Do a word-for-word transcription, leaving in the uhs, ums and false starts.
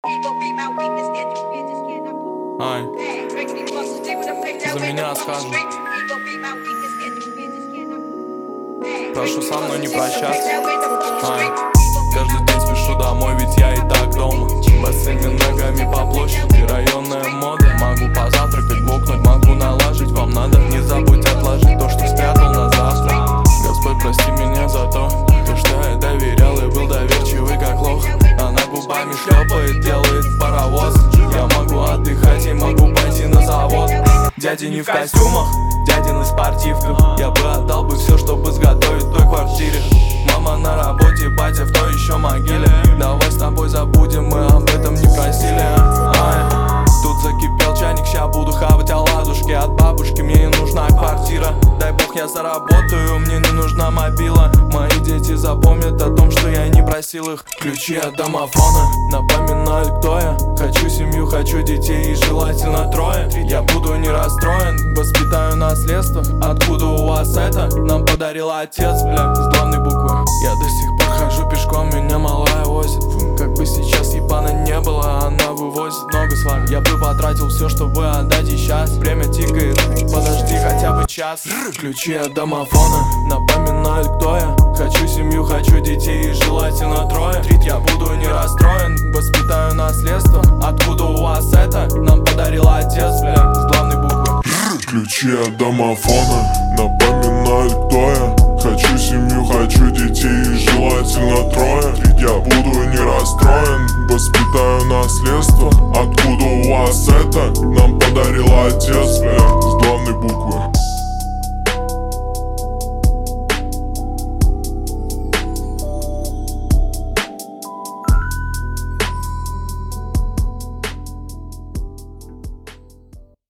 Ай, за меня скажем. Прошу со мной не прощаться. Ай, каждый день спешу домой, ведь я и так дома. Босыми ногами по площади, районная мода. Могу позавтракать, бокнуть, могу налажить. Вам надо, не забудь отложить то, что спрятал на завтра. Господь, прости меня за то, то, что я доверял и был доверчивый как лох. Она губами шлепает, делает паровоз. Я могу отдыхать и могу пойти на завод. Дядя не в костюмах, дядя на спортивках. Я бы отдал бы все, чтобы сготовить в той квартире. Мама на работе, батя в той еще могиле. Давай с тобой забудем, мы об этом не просили. Ай, тут закипел чайник, ща буду хавать оладушки от бабушки. Мне не нужна квартира, дай бог я заработаю, мне не нужна мобила. Мои дети запомнят о том, что я не просил их. Ключи от домофона напоминают, кто я. Хочу семью, хочу детей и желательно трое. Я буду не расстроен, воспитаю наследство. Откуда у вас это? Нам подарил отец, бля, с главной буквы. Я до сих пор хожу пешком, меня малая возит. Как бы сейчас ебана не было, она вывозит много с вами. Я бы потратил все, чтобы отдать ей сейчас. Время тикает, подожди хотя бы час. Ключи от домофона напоминают, кто я. Хочу семью, хочу детей и желательно трое. Я буду не расстроен, воспитаю наследство. Откуда у вас это? Нам подарил отец, бля, с главной буквы. Ключи от домофона напоминают, кто я. Хочу семью, хочу детей и желательно трое. Я буду не расстроен, воспитаю наследство. Откуда у вас это? Нам подарил отец, бля.